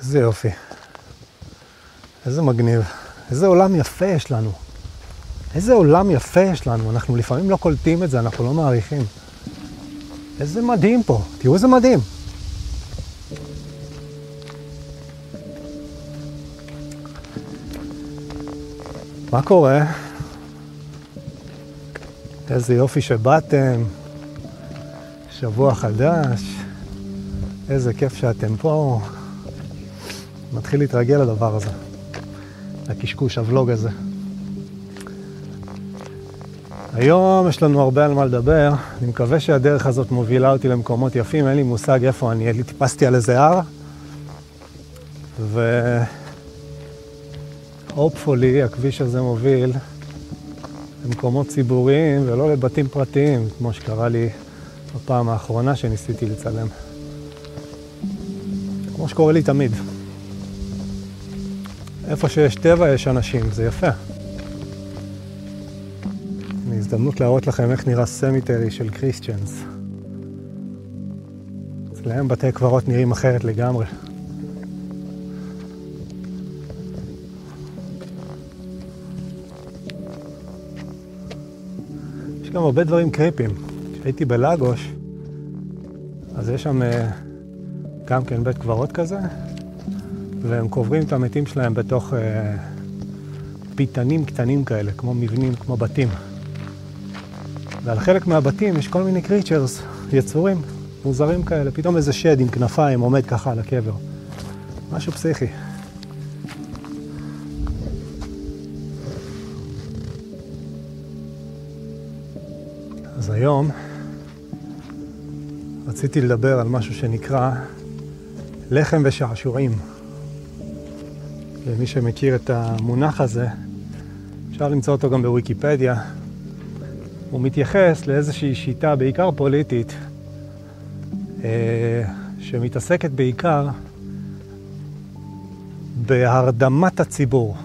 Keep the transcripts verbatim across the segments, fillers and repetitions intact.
איזה יופי. איזה מגניב. איזה עולם יפה יש לנו. איזה עולם יפה יש לנו. אנחנו לפעמים לא קולטים את זה, אנחנו לא מעריכים. איזה מדהים פה. תראו איזה מדהים. מה קורה? איזה יופי שבאתם. שבוע חדש. איזה כיף שאתם פה. מתחיל להתרגל לדבר הזה. הקשקוש, הוולוג הזה. היום יש לנו הרבה על מה לדבר. אני מקווה שהדרך הזאת מובילה אותי למקומות יפים. אין לי מושג איפה אני. אני טיפסתי על איזה הר. ו... hopefully, הכביש הזה מוביל למקומות ציבוריים ולא לבתים פרטיים, כמו שקרה לי בפעם האחרונה שניסיתי לצלם. כמו שקורה לי תמיד. איפה שיש טבע יש אנשים, זה יפה. זו הזדמנות להראות לכם איך נראה סמיטרי של קריסטיאנס. אצלהם בתי קברות נראים אחרת לגמרי. יש גם הרבה דברים קריפים. כשהייתי בלאגוש, אז יש שם גם כן בית קברות כזה, והם קוברים את המתים שלהם בתוך אה, פיתנים קטנים כאלה, כמו מבנים, כמו בתים. ועל חלק מהבתים יש כל מיני קריצ'רס, יצורים, מוזרים כאלה. פתאום איזה שד עם כנפיים עומד ככה על הקבר. משהו פסיכי. אז היום רציתי לדבר על משהו שנקרא לחם ושעשועים. למי שמכיר את המונח הזה, אפשר למצוא אותו גם בוויקיפדיה. הוא מתייחס לאיזושהי שיטה, בעיקר פוליטית, שמתעסקת בעיקר בהרדמת הציבור.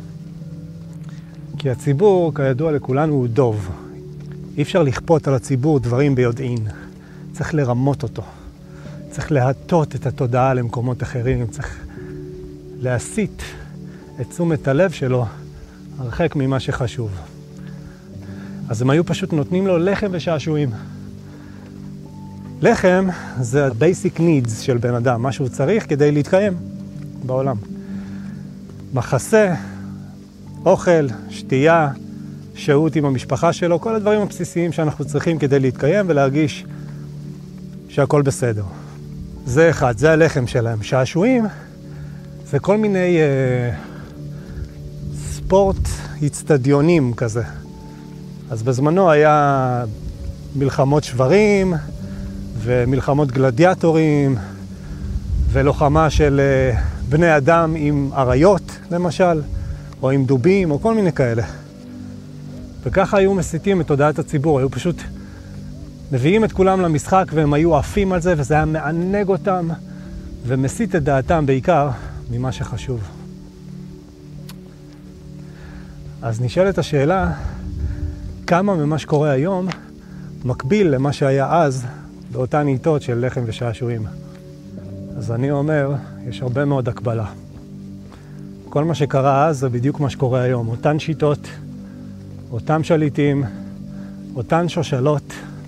כי הציבור, כידוע לכולנו, הוא דוב. אי אפשר לכפות על הציבור דברים ביודעין. צריך לרמות אותו. צריך להטות את התודעה למקומות אחרים. צריך להסיט את תשומת הלב שלו הרחק ממה שחשוב. אז הם היו פשוט נותנים לו לחם ושעשועים. לחם זה ה-basic needs של בן אדם, מה שהוא צריך כדי להתקיים בעולם. מחסה, אוכל, שתייה, שהות עם המשפחה שלו, כל הדברים הבסיסיים שאנחנו צריכים כדי להתקיים ולהרגיש שהכל בסדר. זה אחד, זה הלחם שלהם. שעשועים זה כל מיני אה, ספורט הצטדיונים כזה. אז בזמנו היה מלחמות שברים ומלחמות גלדיאטורים ולוחמה של אה, בני אדם עם אריות למשל, או עם דובים או כל מיני כאלה. וככה היו מסיתים את תודעת הציבור, היו פשוט מביאים את כולם למשחק והם היו עפים על זה, וזה היה מענג אותם ומסית את דעתם בעיקר ממה שחשוב. אז נשאלת השאלה, כמה ממה שקורה היום מקביל למה שהיה אז באותן עיתות של לחם ושעשועים? אז אני אומר, יש הרבה מאוד הקבלה. כל מה שקרה אז זה בדיוק מה שקורה היום. אותן שיטות, אותם שליטים, אותן שושלות,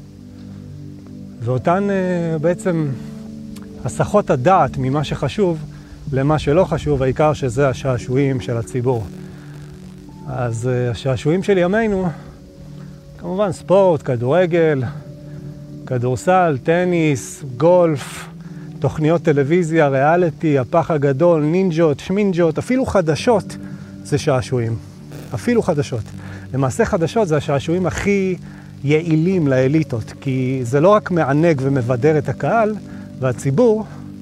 ואותן בעצם הסחות הדעת ממה שחשוב למה שלא חשוב, העיקר שזה השעשועים של הציבור. אז השעשועים של ימינו, כמובן ספורט, כדורגל, כדורסל, טניס, גולף, תוכניות טלוויזיה, ריאליטי, הפח הגדול, נינג'ות, שמינג'ות, אפילו חדשות זה שעשועים. אפילו חדשות. למעשה חדשות זה השעשועים הכי יעילים לאליטות, כי זה לא רק מענג ומבדר את הקהל והציבור,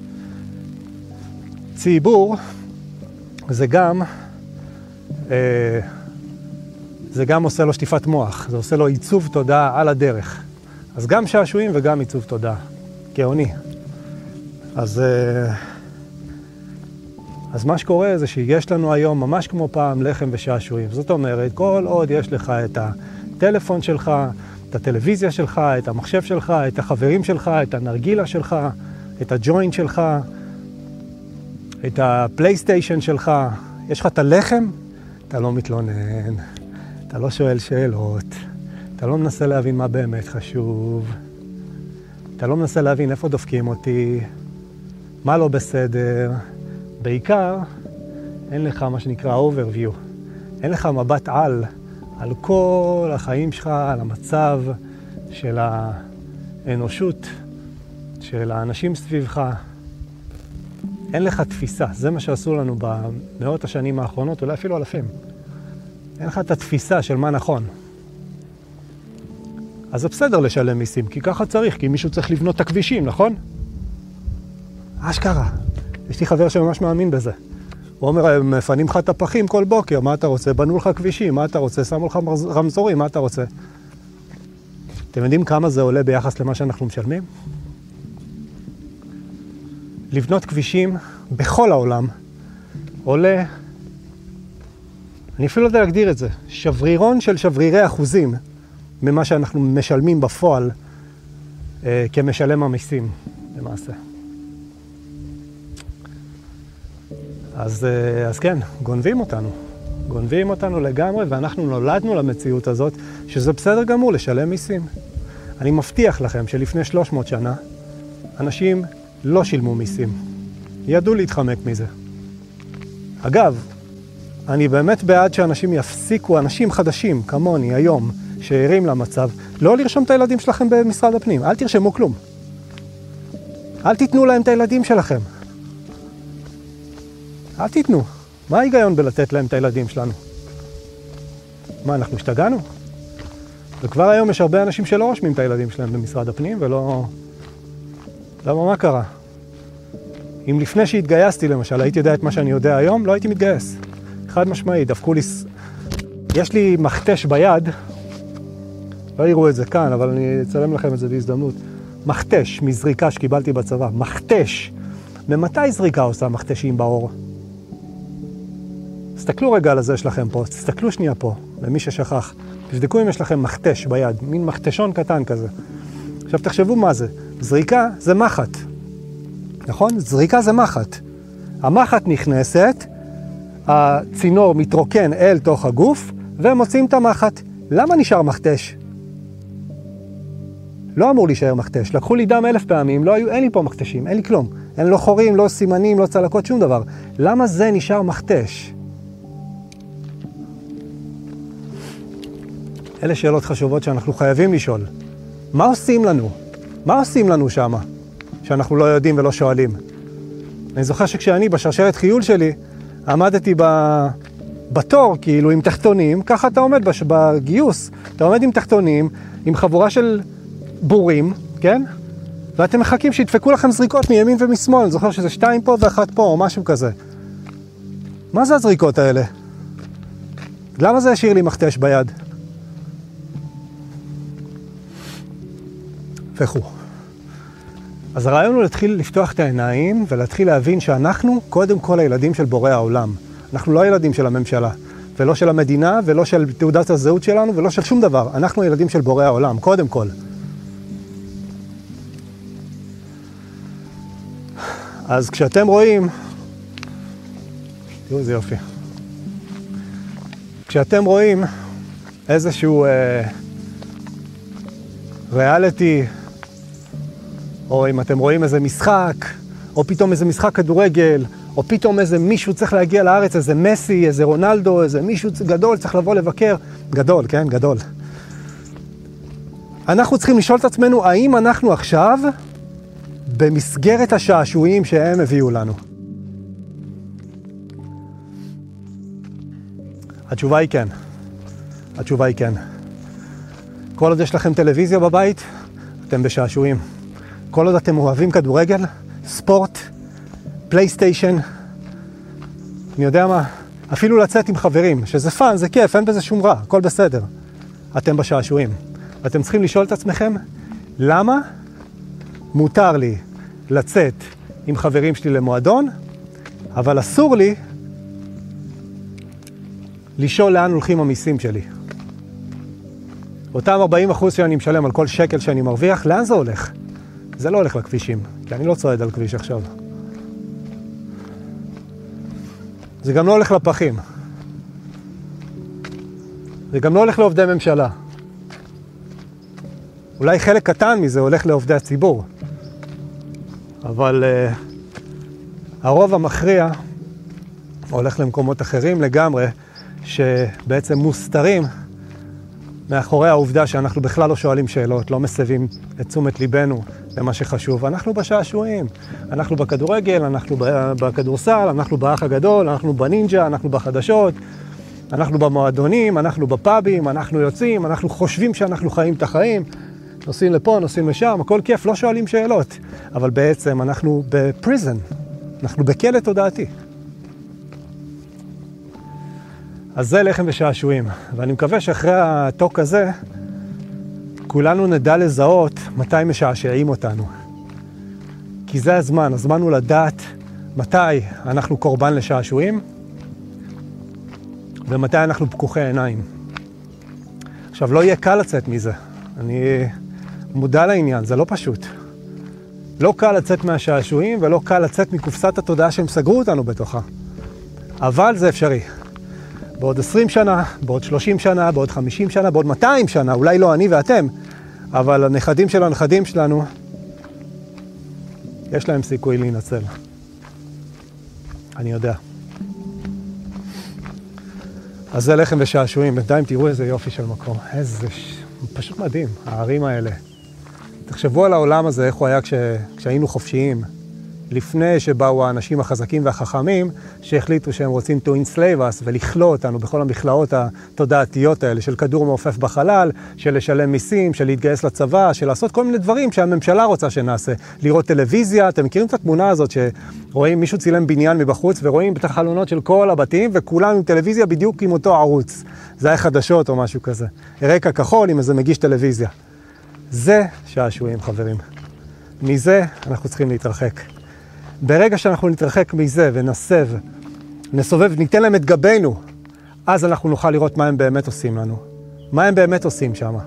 ציבור זה גם, אה, זה גם עושה לו שטיפת מוח, זה עושה לו עיצוב תודעה על הדרך. אז גם שעשועים וגם עיצוב תודעה, גאוני. אז, אה, אז מה שקורה זה שיש לנו היום ממש כמו פעם לחם ושעשועים. זאת אומרת, כל עוד יש לך את הטלפון שלך, את הטלוויזיה שלך, את המחשב שלך, את החברים שלך, את הנרגילה שלך, את הג'וינט שלך, את הפלייסטיישן שלך, יש לך את הלחם, אתה לא מתלונן, אתה לא שואל שאלות, אתה לא מנסה להבין מה באמת חשוב, אתה לא מנסה להבין איפה דופקים אותי, מה לא בסדר. בעיקר, אין לך מה שנקרא overview, אין לך מבט על, על כל החיים שלך, על המצב של האנושות, של האנשים סביבך. אין לך תפיסה, זה מה שעשו לנו במאות השנים האחרונות, אולי אפילו אלפים. אין לך את התפיסה של מה נכון. אז זה בסדר לשלם מיסים, כי ככה צריך, כי מישהו צריך לבנות את הכבישים, נכון? אשכרה. יש לי חבר שממש מאמין בזה. הוא אומר, הם מפנים לך את הפחים כל בוקר, מה אתה רוצה? בנו לך כבישים, מה אתה רוצה? שמו לך רמזורים, מה אתה רוצה? אתם יודעים כמה זה עולה ביחס למה שאנחנו משלמים? לבנות כבישים בכל העולם עולה, אני אפילו לא יודע להגדיר את זה, שברירון של שברירי אחוזים ממה שאנחנו משלמים בפועל אה, כמשלם המיסים, למעשה. אז, אה, אז כן, גונבים אותנו. גונבים אותנו לגמרי, ואנחנו נולדנו למציאות הזאת, שזה בסדר גמור לשלם מיסים. אני מבטיח לכם שלפני שלוש מאות שנה, אנשים לא שילמו מיסים. ידעו להתחמק מזה. אגב, אני באמת בעד שאנשים יפסיקו, אנשים חדשים, כמוני, היום, שערים למצב, לא לרשום את הילדים שלכם במשרד הפנים. אל תרשמו כלום. אל תיתנו להם את הילדים שלכם. אל תיתנו. מה ההיגיון בלתת להם את הילדים שלנו? מה, אנחנו השתגענו? וכבר היום יש הרבה אנשים שלא רושמים את הילדים שלהם במשרד הפנים, ולא... למה, מה קרה? אם לפני שהתגייסתי, למשל, הייתי יודע את מה שאני יודע היום, לא הייתי מתגייס. חד משמעי, דפקו לי... יש לי מכתש ביד, לא יראו את זה כאן, אבל אני אצלם לכם את זה בהזדמנות. מכתש מזריקה שקיבלתי בצבא. מכתש. ממתי זריקה עושה מכתשים באור? תסתכלו רגע על הזה שלכם פה, תסתכלו שנייה פה, למי ששכח. תבדקו אם יש לכם מכתש ביד, מין מכתשון קטן כזה. עכשיו תחשבו מה זה. זריקה זה מחט. נכון? זריקה זה מחט. המחט נכנסת, הצינור מתרוקן אל תוך הגוף, ומוצאים את המחט. למה נשאר מכתש? לא אמור להישאר מכתש. לקחו לי דם אלף פעמים, לא היו, אין לי פה מכתשים, אין לי כלום. אין לא חורים, לא סימנים, לא צלקות, שום דבר. למה זה נשאר מכתש? אלה שאלות חשובות שאנחנו חייבים לשאול. מה עושים לנו? מה עושים לנו שמה? שאנחנו לא יודעים ולא שואלים. אני זוכר שכשאני בשרשרת חיול שלי, עמדתי ב... בתור, כאילו עם תחתונים, ככה אתה עומד בש... בגיוס. אתה עומד עם תחתונים, עם חבורה של בורים, כן? ואתם מחכים שידפקו לכם זריקות מימין ומשמאל. אני זוכר שזה שתיים פה ואחת פה, או משהו כזה. מה זה הזריקות האלה? למה זה השאיר לי מכתש ביד? וכו. אז הרעיון הוא להתחיל לפתוח את העיניים ולהתחיל להבין שאנחנו קודם כל הילדים של בורא העולם. אנחנו לא הילדים של הממשלה, ולא של המדינה, ולא של תעודת הזהות שלנו, ולא של שום דבר. אנחנו הילדים של בורא העולם, קודם כל. אז כשאתם רואים, תראו איזה יופי. כשאתם רואים איזשהו אה, ריאליטי, או אם אתם רואים איזה משחק, או פתאום איזה משחק כדורגל, או פתאום איזה מישהו צריך להגיע לארץ, איזה מסי, איזה רונלדו, איזה מישהו גדול צריך לבוא לבקר. גדול, כן? גדול. אנחנו צריכים לשאול את עצמנו, האם אנחנו עכשיו במסגרת השעשועים שהם הביאו לנו? התשובה היא כן. התשובה היא כן. כל עוד יש לכם טלוויזיה בבית, אתם בשעשועים. כל עוד אתם אוהבים כדורגל, ספורט, פלייסטיישן, אני יודע מה, אפילו לצאת עם חברים, שזה פאן, זה כיף, אין בזה שום רע, הכל בסדר. אתם בשעשועים. אתם צריכים לשאול את עצמכם, למה מותר לי לצאת עם חברים שלי למועדון, אבל אסור לי לשאול לאן הולכים המיסים שלי. אותם ארבעים אחוז שאני משלם על כל שקל שאני מרוויח, לאן זה הולך? זה לא הולך לכבישים, כי אני לא צועד על כביש עכשיו. זה גם לא הולך לפחים. זה גם לא הולך לעובדי ממשלה. אולי חלק קטן מזה הולך לעובדי הציבור. אבל uh, הרוב המכריע הולך למקומות אחרים לגמרי, שבעצם מוסתרים מאחורי העובדה שאנחנו בכלל לא שואלים שאלות, לא מסבים את תשומת ליבנו למה שחשוב. אנחנו בשעשועים, אנחנו בכדורגל, אנחנו בכדורסל, אנחנו באח הגדול, אנחנו בנינג'ה, אנחנו בחדשות, אנחנו במועדונים, אנחנו בפאבים, אנחנו יוצאים, אנחנו חושבים שאנחנו חיים את החיים, נוסעים לפה, נוסעים לשם, הכל כיף, לא שואלים שאלות. אבל בעצם אנחנו בפריזן, אנחנו בכלא תודעתי. אז זה לחם ושעשועים, ואני מקווה שאחרי הטוק הזה, כולנו נדע לזהות מתי משעשעים אותנו. כי זה הזמן, הזמן הוא לדעת מתי אנחנו קורבן לשעשועים, ומתי אנחנו פקוחי עיניים. עכשיו, לא יהיה קל לצאת מזה. אני מודע לעניין, זה לא פשוט. לא קל לצאת מהשעשועים, ולא קל לצאת מקופסת התודעה שהם סגרו אותנו בתוכה. אבל זה אפשרי. בעוד עשרים שנה, בעוד שלושים שנה, בעוד חמישים שנה, בעוד מאתיים שנה, אולי לא אני ואתם, אבל הנכדים של הנכדים שלנו, יש להם סיכוי להינצל. אני יודע. אז זה לחם ושעשועים, בינתיים תראו איזה יופי של מקום. איזה, ש... פשוט מדהים, הערים האלה. תחשבו על העולם הזה, איך הוא היה כש... כשהיינו חופשיים. לפני שבאו האנשים החזקים והחכמים, שהחליטו שהם רוצים to enslave us ולכלוא אותנו בכל המכלאות התודעתיות האלה, של כדור מעופף בחלל, של לשלם מיסים, של להתגייס לצבא, של לעשות כל מיני דברים שהממשלה רוצה שנעשה. לראות טלוויזיה, אתם מכירים את התמונה הזאת שרואים מישהו צילם בניין מבחוץ, ורואים את החלונות של כל הבתים, וכולם עם טלוויזיה בדיוק עם אותו ערוץ. זה היה חדשות או משהו כזה. רקע כחול עם איזה מגיש טלוויזיה. זה שעשועים, חברים. מזה אנחנו צריכים להתרחק. ברגע שאנחנו נתרחק מזה ונסב, נסובב, ניתן להם את גבינו, אז אנחנו נוכל לראות מה הם באמת עושים לנו. מה הם באמת עושים שם.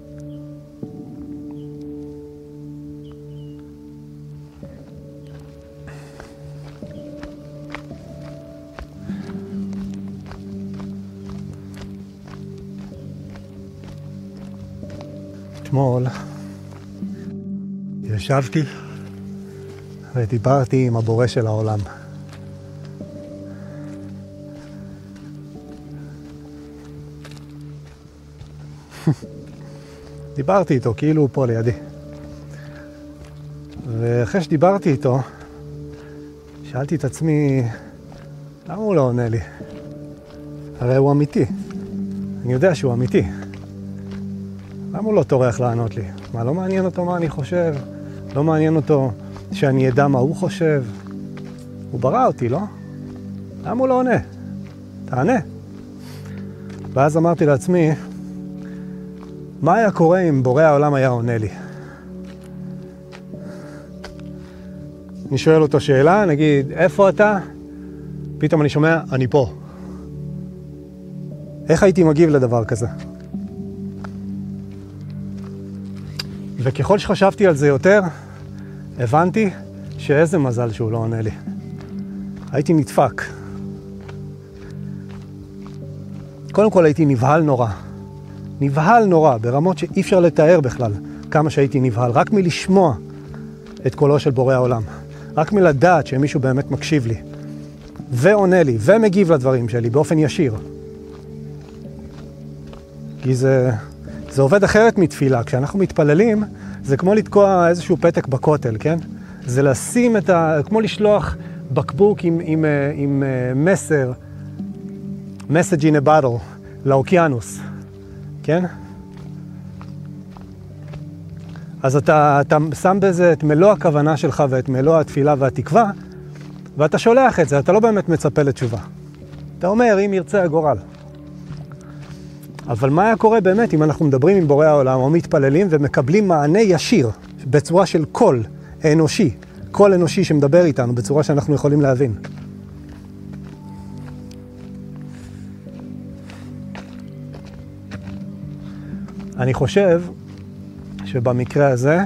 אתמול ישבתי ודיברתי עם הבורא של העולם. דיברתי איתו, כאילו הוא פה לידי. ואחרי שדיברתי איתו, שאלתי את עצמי, למה הוא לא עונה לי? הרי הוא אמיתי. אני יודע שהוא אמיתי. למה הוא לא טורח לענות לי? מה, לא מעניין אותו מה אני חושב? לא מעניין אותו שאני אדע מה הוא חושב? הוא ברא אותי, לא? למה הוא לא עונה? תענה. ואז אמרתי לעצמי, מה היה קורה אם בורא העולם היה עונה לי? אני שואל אותו שאלה, נגיד, איפה אתה? פתאום אני שומע, אני פה. איך הייתי מגיב לדבר כזה? וככל שחשבתי על זה יותר, הבנתי שאיזה מזל שהוא לא עונה לי. הייתי נדפק. קודם כל הייתי נבהל נורא. נבהל נורא, ברמות שאי אפשר לתאר בכלל כמה שהייתי נבהל. רק מלשמוע את קולו של בורא העולם. רק מלדעת שמישהו באמת מקשיב לי. ועונה לי, ומגיב לדברים שלי באופן ישיר. כי זה, זה עובד אחרת מתפילה. כשאנחנו מתפללים, זה כמו לתקוע איזשהו פתק בכותל, כן? זה לשים את ה... כמו לשלוח בקבוק עם, עם, עם, עם מסר, message in a bottle, לאוקיינוס, כן? אז אתה, אתה שם בזה את מלוא הכוונה שלך ואת מלוא התפילה והתקווה, ואתה שולח את זה, אתה לא באמת מצפה לתשובה. אתה אומר, אם ירצה הגורל. אבל מה היה קורה באמת אם אנחנו מדברים עם בורא העולם או מתפללים ומקבלים מענה ישיר בצורה של קול אנושי, קול אנושי שמדבר איתנו בצורה שאנחנו יכולים להבין. אני חושב שבמקרה הזה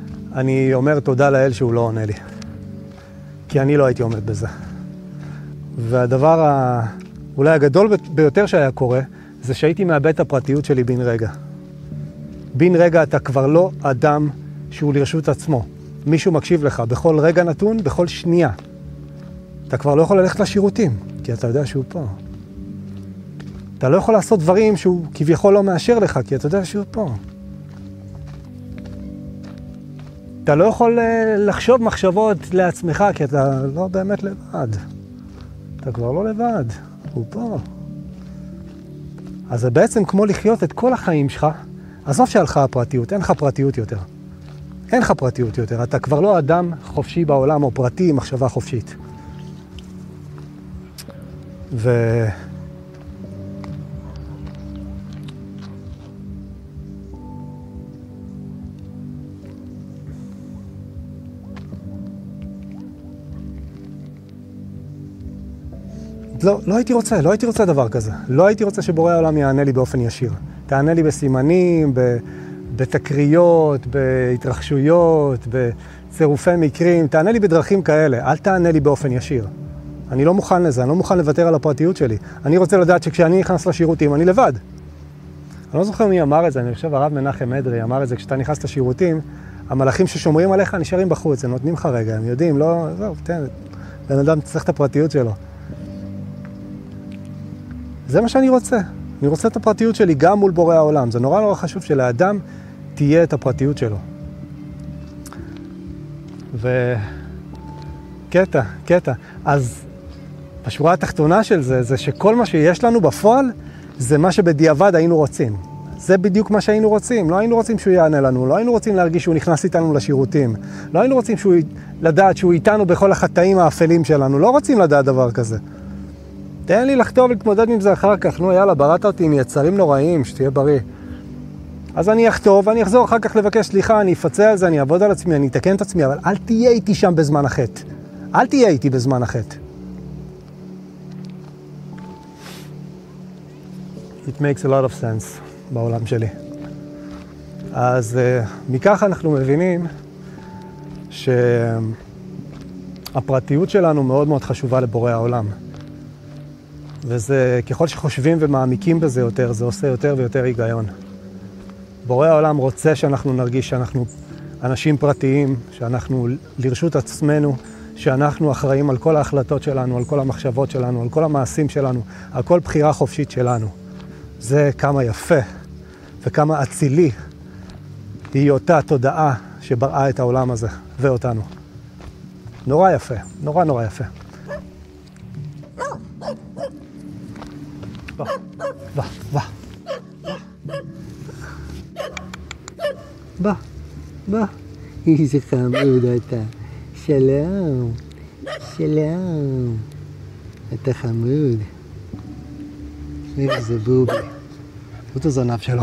אני אומר תודה לאל שהוא לא עונה לי. כי אני לא הייתי עומד בזה. והדבר ה... אולי הגדול ביותר שהיה קורה, זה שהייתי מאבד את הפרטיות שלי בין רגע. בין רגע אתה כבר לא אדם שהוא לרשות עצמו. מישהו מקשיב לך בכל רגע נתון, בכל שנייה. אתה כבר לא יכול ללכת לשירותים, כי אתה יודע שהוא פה. אתה לא יכול לעשות דברים שהוא כביכול לא מאשר לך, כי אתה יודע שהוא פה. אתה לא יכול לחשוב מחשבות לעצמך, כי אתה לא באמת לבד. אתה כבר לא לבד, הוא פה. אז זה בעצם כמו לחיות את כל החיים שלך, עזוב שהלכה הפרטיות, אין לך פרטיות יותר. אין לך פרטיות יותר, אתה כבר לא אדם חופשי בעולם או פרטי עם מחשבה חופשית. ו... לא, לא הייתי רוצה, לא הייתי רוצה דבר כזה. לא הייתי רוצה שבורא העולם יענה לי באופן ישיר. תענה לי בסימנים, ב... בתקריות, בהתרחשויות, בצירופי מקרים, תענה לי בדרכים כאלה, אל תענה לי באופן ישיר. אני לא מוכן לזה, אני לא מוכן לוותר על הפרטיות שלי. אני רוצה לדעת שכשאני נכנס לשירותים, אני לבד. אני לא זוכר מי אמר את זה, אני חושב הרב מנחם אדרי אמר את זה, כשאתה נכנס לשירותים, המלאכים ששומרים עליך נשארים בחוץ, הם נותנים לך רגע, הם יודעים, לא, לא, תן, בן אדם צריך את הפרטיות שלו. זה מה שאני רוצה. אני רוצה את הפרטיות שלי גם מול בורא העולם. זה נורא נורא חשוב שלאדם תהיה את הפרטיות שלו. וקטע, קטע. אז השורה התחתונה של זה, זה שכל מה שיש לנו בפועל, זה מה שבדיעבד היינו רוצים. זה בדיוק מה שהיינו רוצים. לא היינו רוצים שהוא יענה לנו, לא היינו רוצים להרגיש שהוא נכנס איתנו לשירותים. לא היינו רוצים שהוא, לדעת שהוא איתנו בכל החטאים האפלים שלנו. לא רוצים לדעת דבר כזה. תן לי לכתוב ולהתמודד עם זה אחר כך. נו, יאללה, בראת אותי עם יצרים נוראים, שתהיה בריא. אז אני אכתוב, ואני אחזור אחר כך לבקש סליחה, אני אפצה על זה, אני אעבוד על עצמי, אני אתקן את עצמי, אבל אל תהיה איתי שם בזמן החטא. אל תהיה איתי בזמן החטא. It makes a lot of sense בעולם שלי. אז uh, מכך אנחנו מבינים שהפרטיות שלנו מאוד מאוד חשובה לבורא העולם. וזה, ככל שחושבים ומעמיקים בזה יותר, זה עושה יותר ויותר היגיון. בורא העולם רוצה שאנחנו נרגיש שאנחנו אנשים פרטיים, שאנחנו לרשות עצמנו, שאנחנו אחראים על כל ההחלטות שלנו, על כל המחשבות שלנו, על כל המעשים שלנו, על כל בחירה חופשית שלנו. זה כמה יפה וכמה אצילי היא אותה תודעה שבראה את העולם הזה ואותנו. נורא יפה, נורא נורא יפה. בוא, בוא, בוא. בוא, בוא. איזה חמוד אתה. שלום, שלום. אתה חמוד. איזה בובי. תראו את הזנב שלו.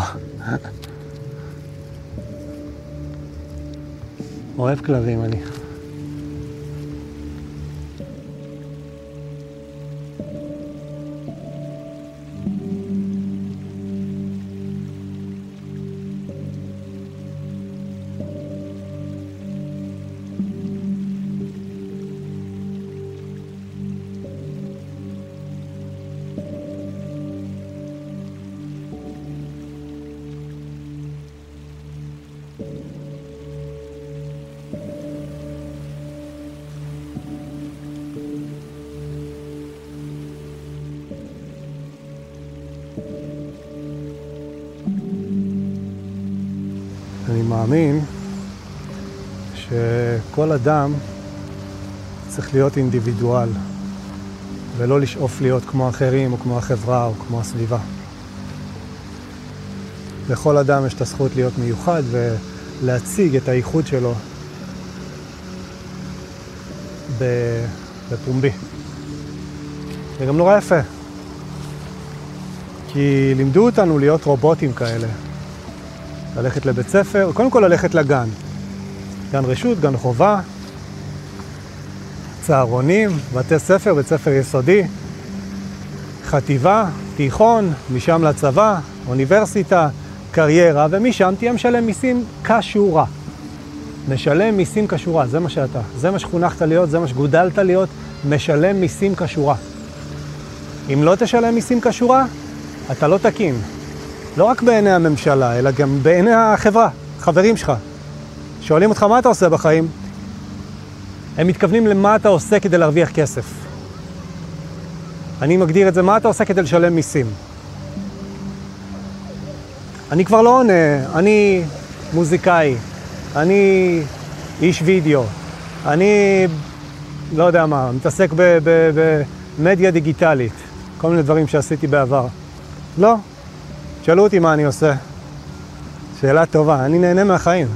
אוהב כלבים אני. אני מאמין שכל אדם צריך להיות אינדיבידואל ולא לשאוף להיות כמו אחרים או כמו החברה או כמו הסביבה. לכל אדם יש את הזכות להיות מיוחד ולהציג את הייחוד שלו בפומבי. זה גם נורא יפה, כי לימדו אותנו להיות רובוטים כאלה. ללכת לבית ספר, קודם כל ללכת לגן. גן רשות, גן חובה, צהרונים, בתי ספר, בית ספר יסודי, חטיבה, תיכון, משם לצבא, אוניברסיטה, קריירה, ומשם תהיה משלם מיסים כשורה. משלם מיסים כשורה, זה מה שאתה. זה מה שחונכת להיות, זה מה שגודלת להיות, משלם מיסים כשורה. אם לא תשלם מיסים כשורה, אתה לא תקין. לא רק בעיני הממשלה, אלא גם בעיני החברה, חברים שלך. שואלים אותך מה אתה עושה בחיים, הם מתכוונים למה אתה עושה כדי להרוויח כסף. אני מגדיר את זה, מה אתה עושה כדי לשלם מיסים. אני כבר לא עונה, אני מוזיקאי, אני איש וידאו, אני לא יודע מה, מתעסק במדיה דיגיטלית, כל מיני דברים שעשיתי בעבר. לא, שאלו אותי מה אני עושה. שאלה טובה, אני נהנה מהחיים.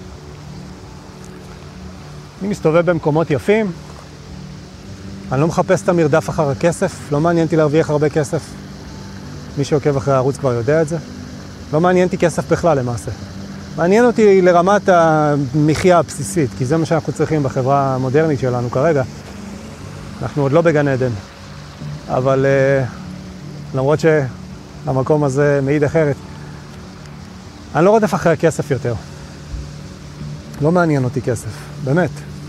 אני מסתובב במקומות יפים, אני לא מחפש את המרדף אחר הכסף, לא מעניין אותי להרוויח הרבה כסף. מי שעוקב אחרי הערוץ כבר יודע את זה. לא מעניין אותי כסף בכלל למעשה. מעניין אותי לרמת המחיה הבסיסית, כי זה מה שאנחנו צריכים בחברה המודרנית שלנו כרגע. אנחנו עוד לא בגן עדן, אבל uh, למרות שהמקום הזה מעיד אחרת, אני לא רודף אחרי הכסף יותר. לא מעניין אותי כסף, באמת.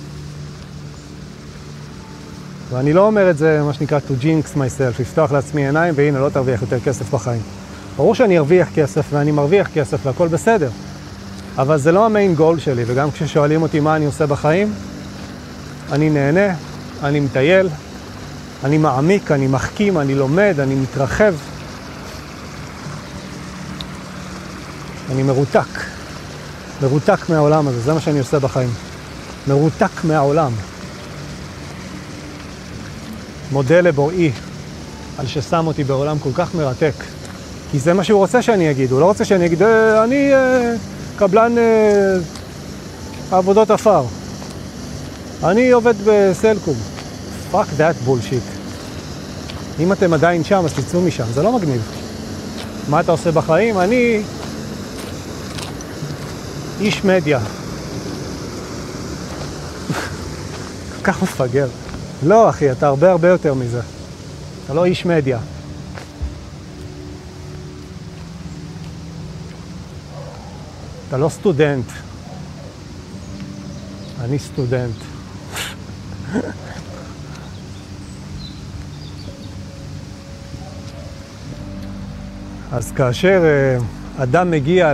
ואני לא אומר את זה, מה שנקרא, to jinx myself, לפתוח לעצמי עיניים, והנה, לא תרוויח יותר כסף בחיים. ברור שאני ארוויח כסף, ואני מרוויח כסף, והכל בסדר. אבל זה לא המיין גול שלי, וגם כששואלים אותי מה אני עושה בחיים, אני נהנה, אני מטייל, אני מעמיק, אני מחכים, אני לומד, אני מתרחב. אני מרותק. מרותק מהעולם הזה, זה מה שאני עושה בחיים. מרותק מהעולם. מודה לבוראי על ששם אותי בעולם כל כך מרתק. כי זה מה שהוא רוצה שאני אגיד. הוא לא רוצה שאני אגיד, אני אה, קבלן אה, עבודות אפר. אני עובד בסלקום. fuck that bullshit. אם אתם עדיין שם, אז תצאו משם. זה לא מגניב. מה אתה עושה בחיים? אני איש מדיה. כל כך מפגר. לא, אחי, אתה הרבה הרבה יותר מזה. אתה לא איש מדיה. אתה לא סטודנט. אני סטודנט. אז כאשר uh, אדם מגיע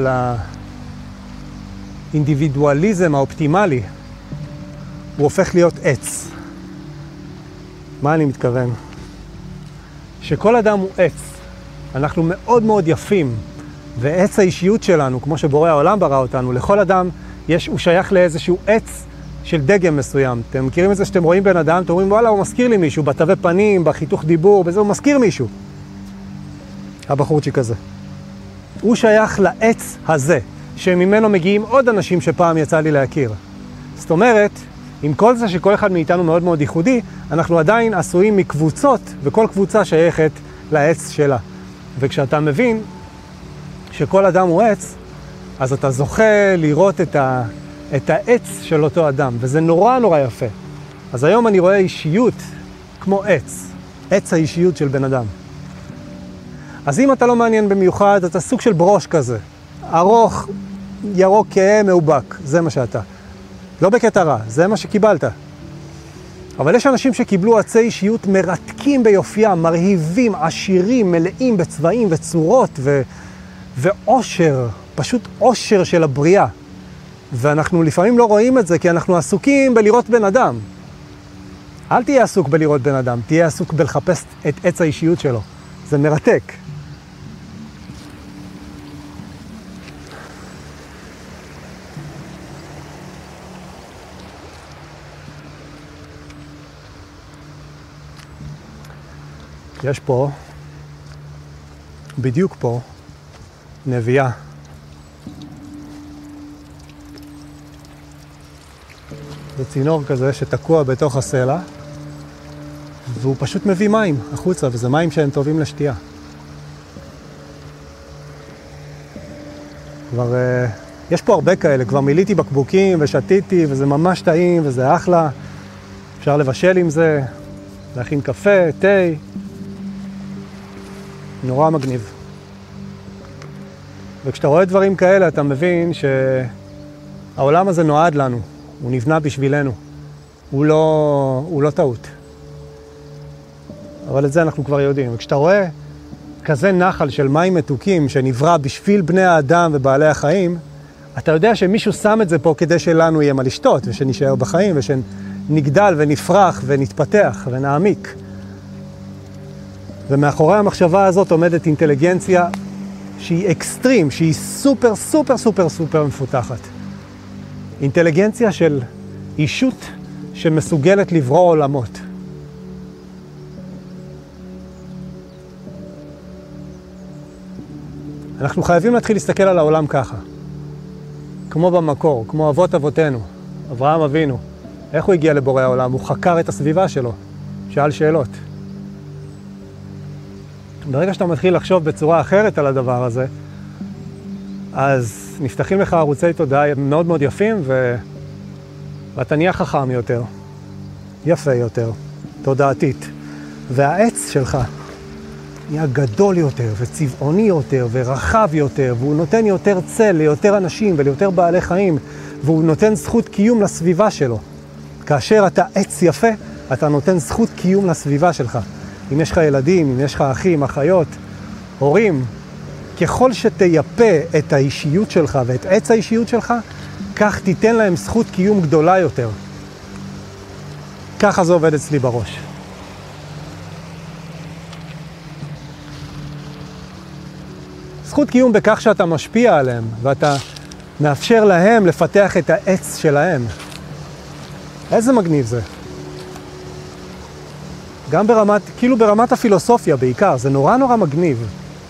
לאינדיבידואליזם האופטימלי, הוא הופך להיות עץ. מה אני מתכוון? שכל אדם הוא עץ. אנחנו מאוד מאוד יפים, ועץ האישיות שלנו, כמו שבורא העולם ברא אותנו, לכל אדם יש, הוא שייך לאיזשהו עץ של דגם מסוים. אתם מכירים את זה שאתם רואים בן אדם, אתם אומרים, וואלה, הוא מזכיר לי מישהו, בתווי פנים, בחיתוך דיבור, בזה הוא מזכיר מישהו. הבחורצ'יק הזה. הוא שייך לעץ הזה, שממנו מגיעים עוד אנשים שפעם יצא לי להכיר. זאת אומרת, עם כל זה שכל אחד מאיתנו מאוד מאוד ייחודי, אנחנו עדיין עשויים מקבוצות, וכל קבוצה שייכת לעץ שלה. וכשאתה מבין שכל אדם הוא עץ, אז אתה זוכה לראות את, ה, את העץ של אותו אדם, וזה נורא נורא יפה. אז היום אני רואה אישיות כמו עץ, עץ האישיות של בן אדם. אז אם אתה לא מעניין במיוחד, אתה סוג של ברוש כזה, ארוך, ירוק כהה, מאובק, זה מה שאתה. לא בקטע רע, זה מה שקיבלת. אבל יש אנשים שקיבלו עצי אישיות מרתקים ביופיים, מרהיבים, עשירים, מלאים בצבעים וצורות ו... ואושר, פשוט אושר של הבריאה. ואנחנו לפעמים לא רואים את זה כי אנחנו עסוקים בלראות בן אדם. אל תהיה עסוק בלראות בן אדם, תהיה עסוק בלחפש את עץ האישיות שלו. זה מרתק. יש פה, בדיוק פה, נביאה. זה צינור כזה שתקוע בתוך הסלע, והוא פשוט מביא מים החוצה, וזה מים שהם טובים לשתייה. כבר, יש פה הרבה כאלה, כבר מיליתי בקבוקים ושתיתי, וזה ממש טעים, וזה אחלה. אפשר לבשל עם זה, להכין קפה, תה. נורא מגניב. וכשאתה רואה דברים כאלה, אתה מבין שהעולם הזה נועד לנו. הוא נבנה בשבילנו. הוא לא, הוא לא טעות. אבל את זה אנחנו כבר יודעים. וכשאתה רואה כזה נחל של מים מתוקים שנברא בשביל בני האדם ובעלי החיים, אתה יודע שמישהו שם את זה פה כדי שלנו יהיה מה לשתות, ושנשאר בחיים, ושנגדל ונפרח ונתפתח ונעמיק. ומאחורי המחשבה הזאת עומדת אינטליגנציה שהיא אקסטרים, שהיא סופר סופר סופר סופר מפותחת. אינטליגנציה של אישות שמסוגלת לברוא עולמות. אנחנו חייבים להתחיל להסתכל על העולם ככה. כמו במקור, כמו אבות אבותינו, אברהם אבינו. איך הוא הגיע לבורא העולם? הוא חקר את הסביבה שלו, שאל שאלות. ברגע שאתה מתחיל לחשוב בצורה אחרת על הדבר הזה, אז נפתחים לך ערוצי תודעה מאוד מאוד יפים, ו... ואתה נהיה חכם יותר, יפה יותר, תודעתית. והעץ שלך נהיה גדול יותר, וצבעוני יותר, ורחב יותר, והוא נותן יותר צל ליותר אנשים וליותר בעלי חיים, והוא נותן זכות קיום לסביבה שלו. כאשר אתה עץ יפה, אתה נותן זכות קיום לסביבה שלך. אם יש לך ילדים, אם יש לך אחים, אחיות, הורים, ככל שתייפה את האישיות שלך ואת עץ האישיות שלך, כך תיתן להם זכות קיום גדולה יותר. ככה זה עובד אצלי בראש. זכות קיום בכך שאתה משפיע עליהם, ואתה מאפשר להם לפתח את העץ שלהם. איזה מגניב זה. גם ברמת, כאילו ברמת הפילוסופיה בעיקר, זה נורא נורא מגניב.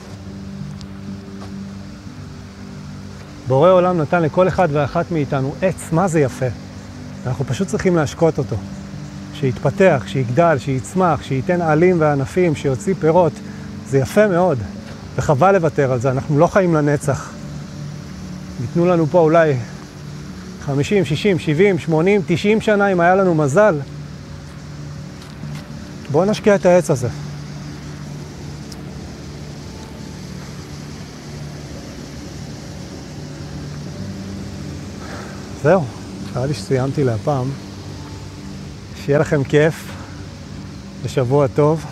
בורא עולם נתן לכל אחד ואחת מאיתנו עץ, מה זה יפה. אנחנו פשוט צריכים להשקות אותו. שיתפתח, שיגדל, שיצמח, שייתן עלים וענפים, שיוציא פירות. זה יפה מאוד. וחבל לוותר על זה, אנחנו לא חיים לנצח. ניתנו לנו פה אולי חמישים, שישים, שבעים, שמונים, תשעים שנה אם היה לנו מזל. בואו נשקיע את העץ הזה. זהו, נראה לי שסיימתי להפעם. שיהיה לכם כיף ושבוע טוב.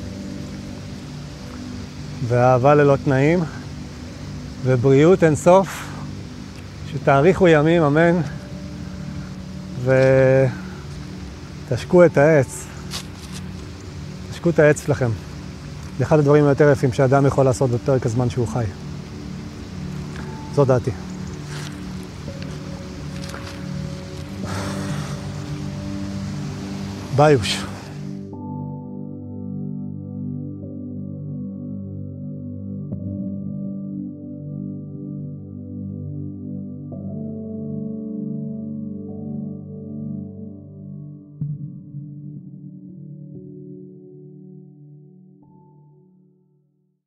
ואהבה ללא תנאים, ובריאות אין סוף, שתאריכו ימים, אמן, ותשקו את העץ, תשקו את העץ שלכם. זה אחד הדברים היותר יפים שאדם יכול לעשות בפרק הזמן שהוא חי. זו דעתי. ביוש.